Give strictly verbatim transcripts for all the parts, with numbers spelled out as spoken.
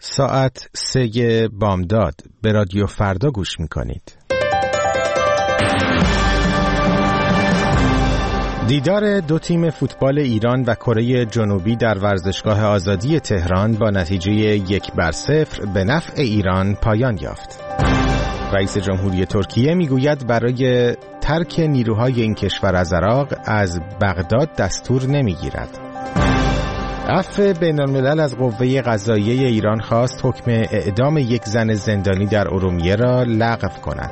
ساعت سه بامداد به رادیو فردا گوش میکنید. دیدار دو تیم فوتبال ایران و کره جنوبی در ورزشگاه آزادی تهران با نتیجه یک بر صفر به نفع ایران پایان یافت. رئیس جمهوری ترکیه میگوید برای ترک نیروهای این کشور از عراق از بغداد دستور نمیگیرد. عفو بین‌الملل از قوه قضاییه ایران خواست حکم اعدام یک زن زندانی در ارومیه را لغو کند.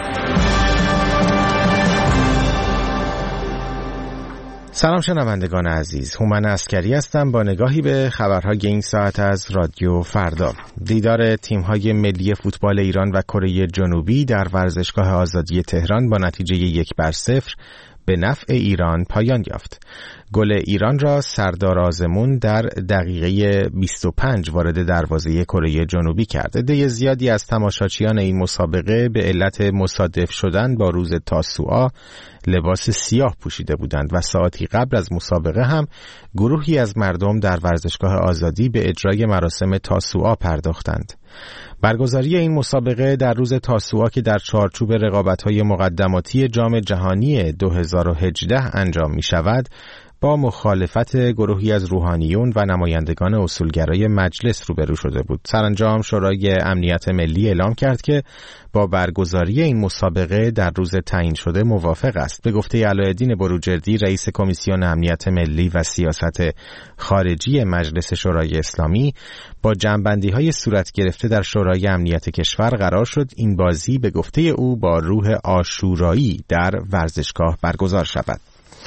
سلام شنوندگان عزیز، هومن عسکری هستم با نگاهی به خبرهای این ساعت از رادیو فردا. دیدار تیم‌های ملی فوتبال ایران و کره جنوبی در ورزشگاه آزادی تهران با نتیجه یک بر صفر به نفع ایران پایان یافت. گل ایران را سردار آزمون در دقیقه بیست و پنج وارد دروازه کره جنوبی کرد. عده زیادی از تماشاچیان این مسابقه به علت مصادف شدن با روز تاسوعا لباس سیاه پوشیده بودند و ساعتی قبل از مسابقه هم گروهی از مردم در ورزشگاه آزادی به اجرای مراسم تاسوعا پرداختند. برگزاری این مسابقه در روز تاسوعا که در چارچوب رقابت‌های مقدماتی جام جهانی دو هزار و هجده انجام می‌شود، با مخالفت گروهی از روحانیون و نمایندگان اصولگرای مجلس روبرو شده بود. سرانجام شورای امنیت ملی اعلام کرد که با برگزاری این مسابقه در روز تعیین شده موافق است. به گفته علایالدین بروجردی، رئیس کمیسیون امنیت ملی و سیاست خارجی مجلس شورای اسلامی، با جمع‌بندی‌های صورت گرفته در شورای امنیت کشور قرار شد این بازی به گفته او با روح عاشورایی در ورزشگاه برگزار شود.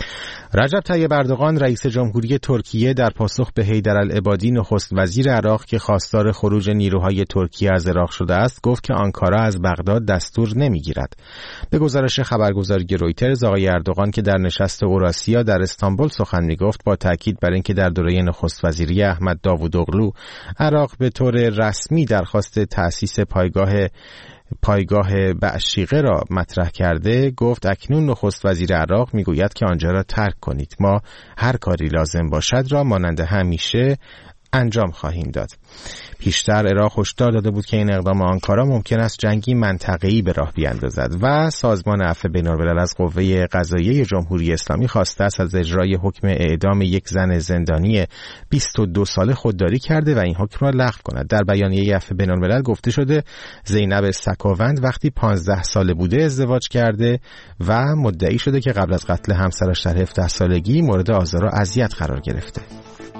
رجب طیب اردوغان رئیس جمهوری ترکیه در پاسخ به حیدرالعبادی نخست وزیر عراق که خواستار خروج نیروهای ترکیه از عراق شده است گفت که آنکارا از بغداد دستور نمیگیرد. به گزارش خبرگزاری رویترز، آقای اردوغان که در نشست اوراسیا در استانبول سخن میگفت با تاکید بر اینکه در دوره نخست وزیری احمد داوودوغلو عراق به طور رسمی درخواست تأسیس پایگاه پایگاه بعشیقه را مطرح کرده، گفت اکنون نخست وزیر عراق میگوید که آنجا را ترک کنید. ما هر کاری لازم باشد را مانند همیشه انجام خواهیم داد. پیشتر عراق هشدار داده بود که این اقدام آنکارا ممکن است جنگی منطقه‌ای به راه بیاندازد و سازمان عفو بین‌الملل از قوه قضاییه جمهوری اسلامی خواسته است از اجرای حکم اعدام یک زن زندانی بیست و دو ساله خودداری کرده و این حکم را لغو کند. در بیانیه عفو بین‌الملل گفته شده زینب سکاوند وقتی پانزده ساله بوده ازدواج کرده و مدعی شده که قبل از قتل همسرش در هفده سالگی مورد آزار و اذیت قرار گرفته.